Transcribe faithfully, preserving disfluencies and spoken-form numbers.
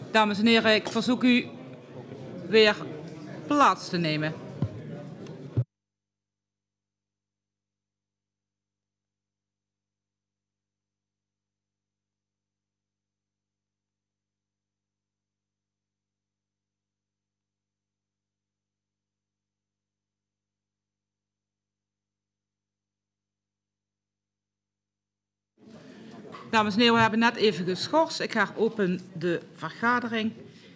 Dames en heren, ik verzoek u weer plaats te nemen. Dames en heren, we hebben net even geschorst. Ik heropen de vergadering.